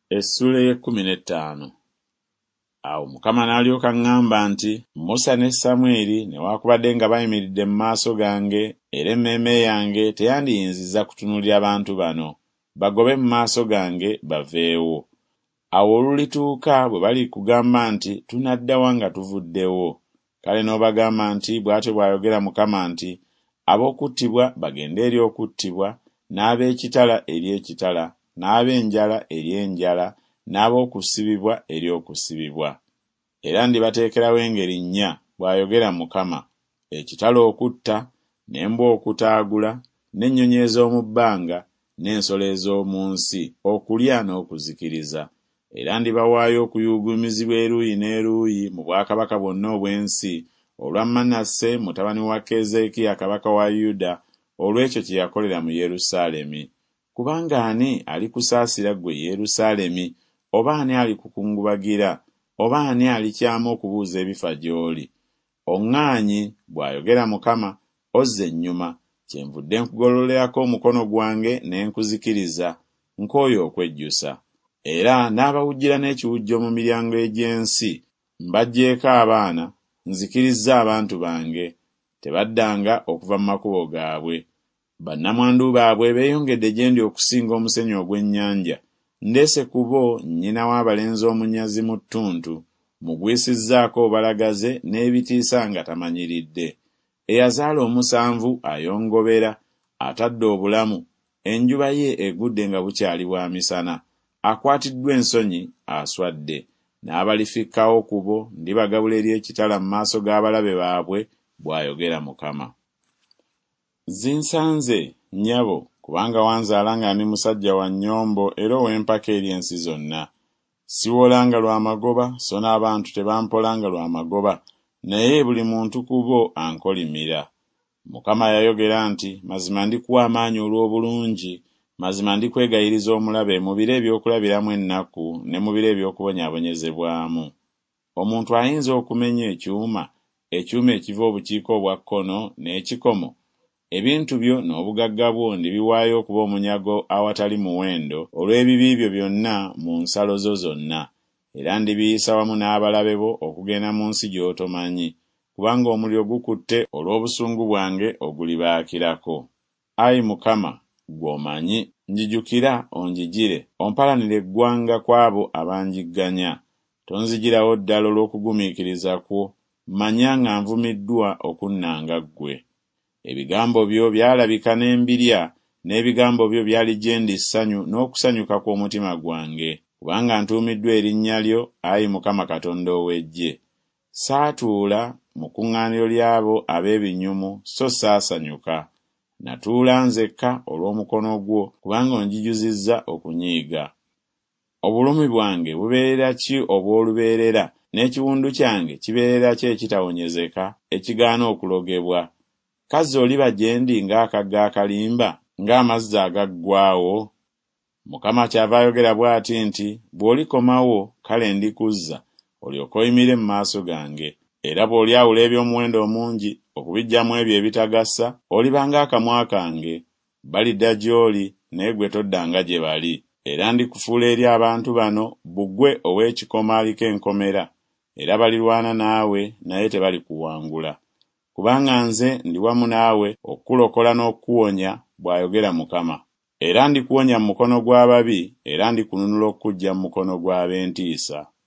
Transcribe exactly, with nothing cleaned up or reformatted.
Essula y'ekkumi n'ettaano. Awo Mukama n'alyoka ŋŋamba nti, Musa ne Samwiri newaakubadde nga bayimiridde mu maaso gange, era emmeeme yange teyandiyinzizza kutunuulira abantu bano, bagobe mu maaso gange baveewo. Awo olulituuka bwe bali kugamba nti, tunadda wa nga tuvuddewo? Kale n'obagamba nti, bw'atyo bw'ayogera Mukama nti, ab'okuttibwa bagende eri okuttibwa, n'ab'ekitala eri ekitala, n'ab'enjala eri enjala, n'ab'okusibibwa eri okusibibwa. Era ndibateekerawo engeri nnya, bw'ayogera Mukama: ekitala okutta, n'embwa okutaagula, n'ennyonyi ez'omu bbanga, n'ensolo ez'omu nsi okulya n'okuzikiriza. Era ndibawaayo okuyuuguumizibwa eruuyi n'eruuyi mu bwakabaka bwonna obw'ensi olwa Manase mutabani wa Keezeekiya kabaka wa Yuda, olw'ekyo kye yakolera mu Yerusaalemi. Kubanga ani alikusaasira ggwe Yerusaalemi? Oba ani alikukungubagira? Oba ani alikyama okubuuza ebifa gy'oli? Oŋŋaanyi, bw'ayogera Mukama, ozza ennyuma, kyenvudde nkugololerako omukono gwange ne nkuzikiriza, nkooye okwejjusa. Era n'abawujjira n'ekiwujjo mu miryango egy'ensi, mbaggyeko abaana, nzikirizza abantu bange, tebaddanga okuva mu makubo gaabwe. Bannamwandu baabwe beeyongedde gye ndi okusinga omusenyu ogw'ennyanja. Ndeese ku bo nnyina w'abalenzi omunyazi mu ttuntu, mugwisizzaako obalagaze n'ebitiisa nga tamanyiridde. Eyazaala omusanvu ayongobera, atadde obulamu, enjuba ye egudde nga bukyali bwa misana. Akwatiddwa ensonyi aswadde, n'abalifikkawo ku bo ndibagabula eri ekitala mu maaso g'abalabe baabwe, bw'ayogera Mukama. Zinsanze, nnyabo, kubanga wanzaala nga ndi musajja wa nnyombo era ow'empaka eri ensi zonna. Siwolanga lwa magoba, so n'abantu tebampolanga lwa magoba, naye buli muntu ku bo ankolimira. Mukama yayogera nti, mazima ndikuwa amaanyi olw'obulungi, mazima ndikwegayiriza omulabe mu biro ebyokulabiramu ennaku ne mu biro eby'okubonyaabonyezebwamu. Omuntu ayinza okumenya ekyuma, ekyuma ekiva obukiiko obwa kkono n'ekikomo, ebintu byo n'obugagga bwo ndibiwaayo okuba omunyago awatali muwendo olw'ebibi byo byonna mu nsalo zo zonna, era ndibiyisa wamu n'abalabe bo okugenda mu nsi gy'otomanyi, kubanga omuliro gukutte olw'obusungu bwange ogulibaakirako. Ayi Mukama, gw'omanyi, njijukira onjigire, ompalanire eggwanga kw'abo abanjigganya. Tonzigirawo ddala olw'okugumiikiriza kwo, manya nga nvumiddwa okunnanga ggwe. Ebigambo byo byalabika n'embirya, n'ebigambo byo byali gye ndi ssanyu n'okusanyuka kw'omutima gwange, kubanga ntuumiddwa erinnya lyo, Ayi Mukama Katonda ow'Eggye. Saatuula mu kuŋŋaaniro ly'abo ab'ebinyumu, so saasanyuka. Natuula nzekka olw'omukono gwo, kubanga onjijuzizza okunyiiga. Obulumi bwange bubeerera ki obw'olubeerera, n'ekiwundu kyange kibeerera ki ekitawonyezeka, ekigaana okulogebwa? Kazzi oliba gye ndi ng'akagga akalimba, ng'amazzi agaggwaawo? Mukama kyava ayogera bw'ati nti, bw'olikomawo kale ndikuzza, olyoke oyimire mu maaso gange. Era bw'olyawula eby'omuwendo omungi okubiggyamu ebyo ebitagasa, oliba ng'akamwa kange. Balidda gy'oli, naye gwe toddanga gye bali. Era ndikufuula eri abantu bano bbugwe ow'ekikomo aliko enkomera, era balirwana naawe naye tebalikuwangula. Kubanga nze ndi wamu naawe okukulokola n'okukuwonya, bw'ayogera Mukama. Era ndikuwonya mu mukono gw'ababi, era ndikununula okukuggya mu mukono gw'ab'entiisa.